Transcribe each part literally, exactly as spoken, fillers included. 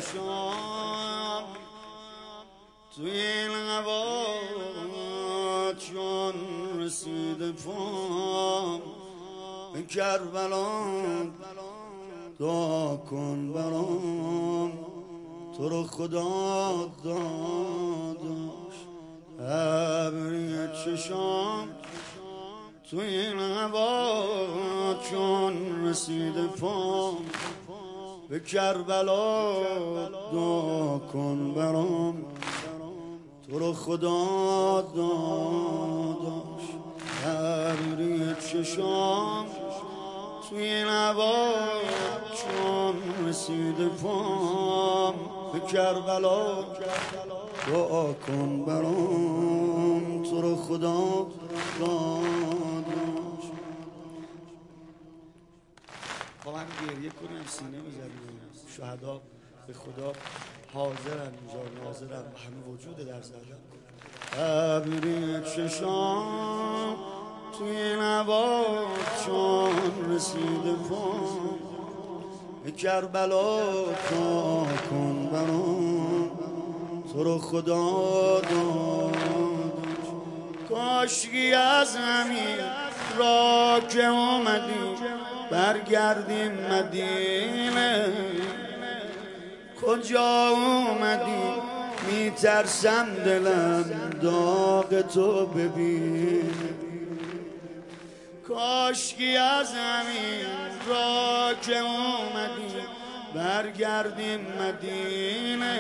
چشام توی این هوا چون رسیده پام به کربلا دعا کن برام تو رو خدا داداش ابری چشام توی این هوا چون رسیده پام به کربلا دعا کن برام تو رو خدا داداش ابری چشام توی این هوا چون رسیده پام به کربلا دعا کن برام تو رو خدا داداش. با من گریه کنیم سینه بزنیم شهدا به خدا حاضرن اینجا ناظرن و همه وجود در زدن ابری چشام توی این هوا چون رسیده پام به کربلا دعا کن برام تو رو خدا داداش. کاشکی از همین را که اومدیم برگردیم مدینه کجا اومدیم میترسم دلم داغ تو ببین کاشکی از همین را که اومدیم برگردیم مدینه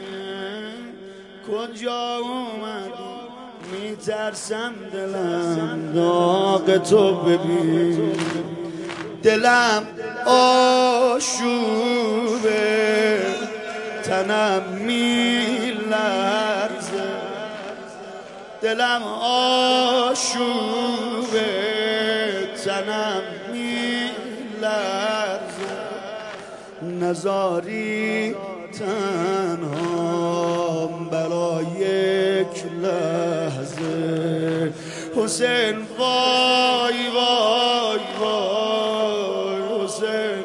کجا اومدیم میترسم دلم داغ تو ببین دلم آشوبه تنم میلرزه دلم آشوبه تنم میلرزه نزاری تنهام برای یک لحظه حسین وای وای وای حسین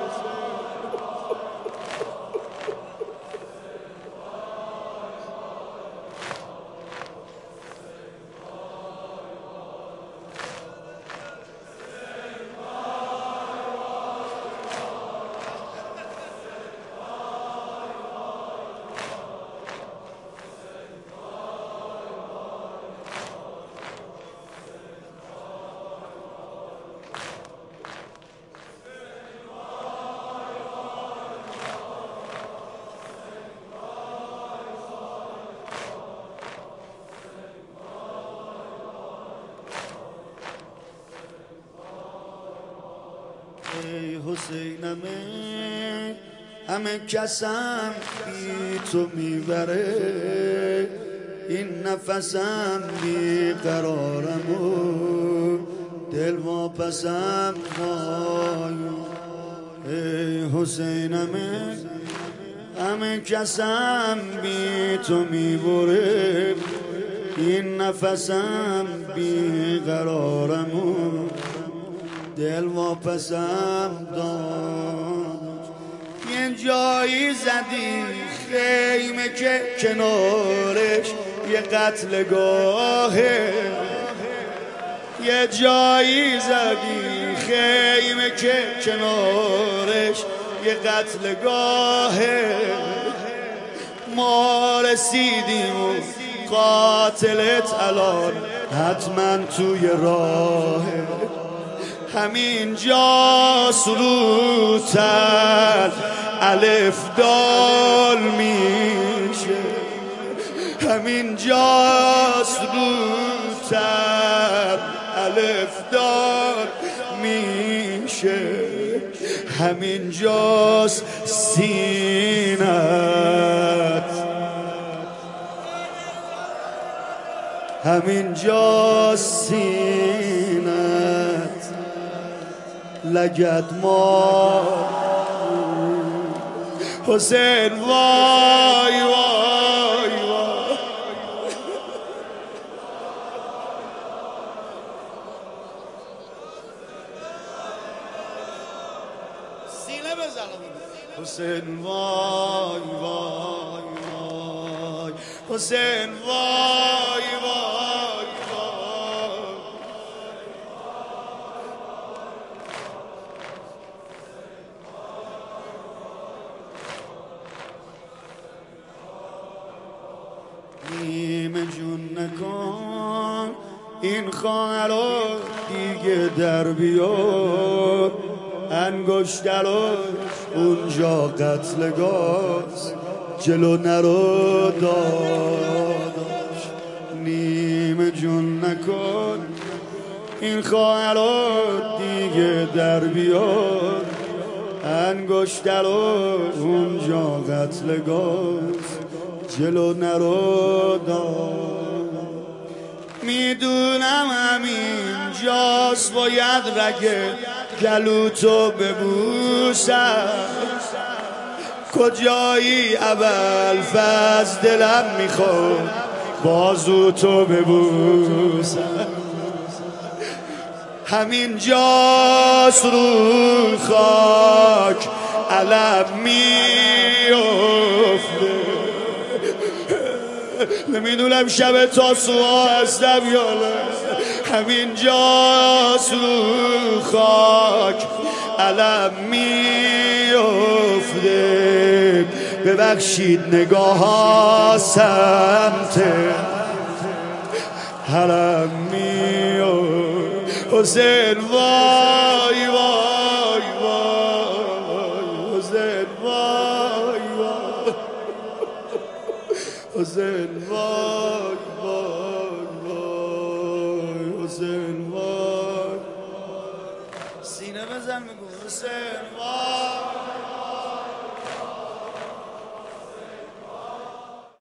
ای حسینمه همه کسم بی تو میبره این نفسم بی قرارم و دل واپسم وای ای حسینمه همه کسم بی تو میبره این نفسم بی قرارم و دل واپسم داد یه جایی زدی خیمه که کنارش یه قتلگاهه یه جایی زدی خیمه که کنارش یه قتلگاهه ما رسیدیم و قاتلت الان حتما توی راهه همین جا سلوتر الف دال میشه همین جا سلوتر الف دال میشه همین جاست سینت همین جاست سینت لگد ما حسین وای وای وای سینه بزن حسین وای وای وای حسین وای وای وای نیمه جون نکن این خواهر رو دیگه در بیار انگشتراش اونجا قتلگاست جلو نرو داداش نیمه جون نکن این خواهر رو دیگه در بیار انگشتراش اونجا قتلگاست جلو نرو داداش میدونم همین جاست باید رگه گلوتو ببوسم کجایی اول فاز دلم میخواد بازوتو ببوسم همین جاست رو خاک علم میفته نمیدونم شب تاسوعا هستم یا نه همین جاست رو خاک علم میفته ببخشید نگاه ها سمت حرم میفته حسین وای وای وای حسین وای وای حسین وای وای وای حسین وای سینه بزن بگو حسین